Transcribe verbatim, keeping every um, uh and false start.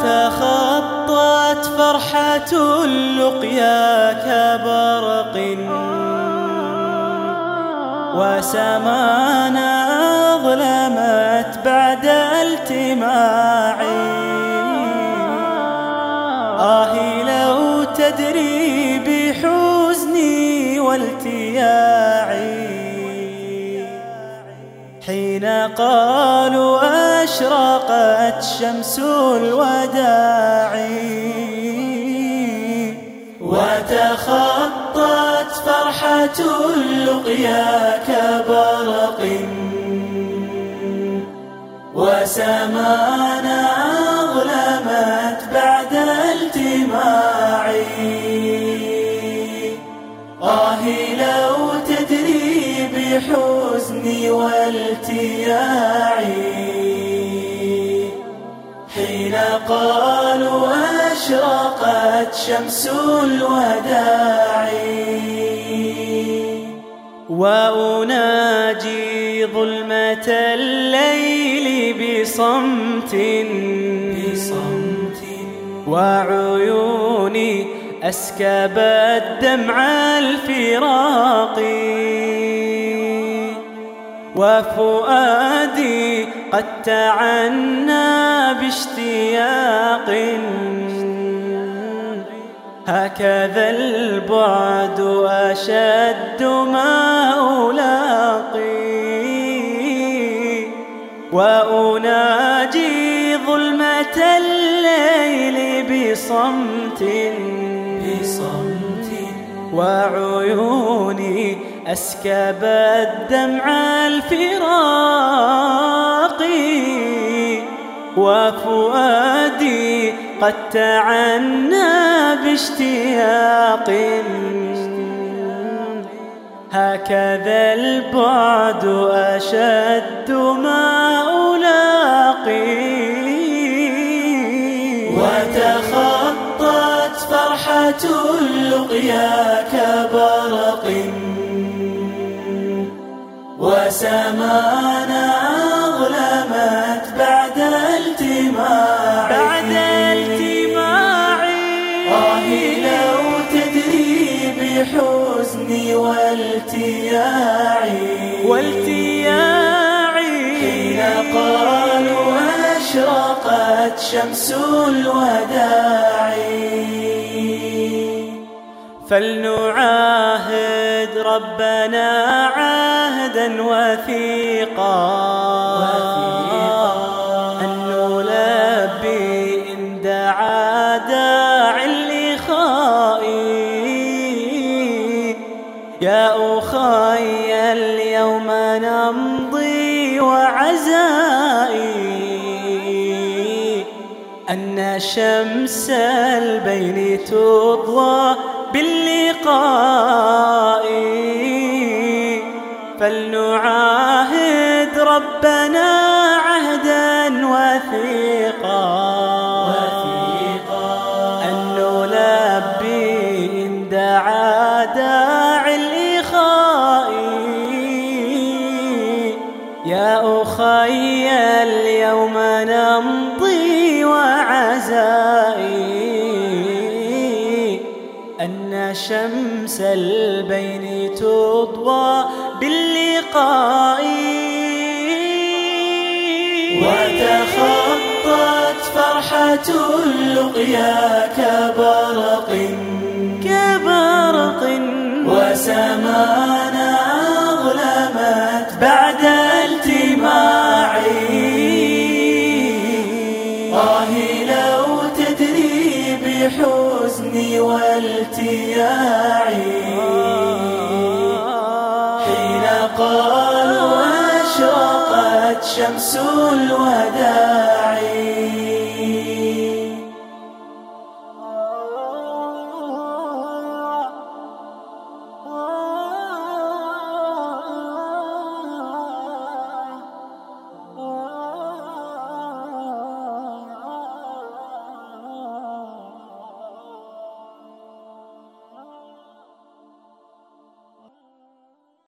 وتخطت فرحة اللقيا كبرق وسمانا أظلمت بعد التماعي. آهي لو تدري بحزني والتياعي حين قالوا أشرقت شمس الوداع. وتخطت فرحة اللقيا كبرق وسمانا أظلمت بعد التماعي. آهي لو تدري بحزني والتياعي حين قالوا أشرقت شمس الوداع. وأناجي ظلمة الليل بصمت بصمت وعيوني أسكبت دمع الفراق. وفؤادي قد تعنى باشتياق هكذا البعد أشد ما ألاقي. وأناجي ظلمة الليل بصمت بصمت وعيوني أسكبت دمع الفراق. وفؤادي قد تعنى باشتياق هكذا البعد أشد ما ألاقي. وتخطت فرحة اللقيا كبرق وسمانا أظلمت بعد التماع بعد التماع. آهي لو تدري بحزني والتياعي والتياعي حين قالوا أشرقت شمس الوداع. فلنعاهد ربنا عهدا وثيقا أن نلبي إن دعا داع لخائي. يا أخي اليوم نمضي وعزائي أن شمس البين تضوى باللقاء. فلنعاهد ربنا عهدا وثيقا أن نلبي إن دعا داع الإخاء. يا أخي اليوم نمضي وعزائي أن شمس البين تضوى باللقاء. وتخطت فرحة اللقيا كبرق كبرق وسمانا أظلمت بعد التماع. آهي لو تدري بحزني والتياعي حين قالوا أشرقت شمس الوداع.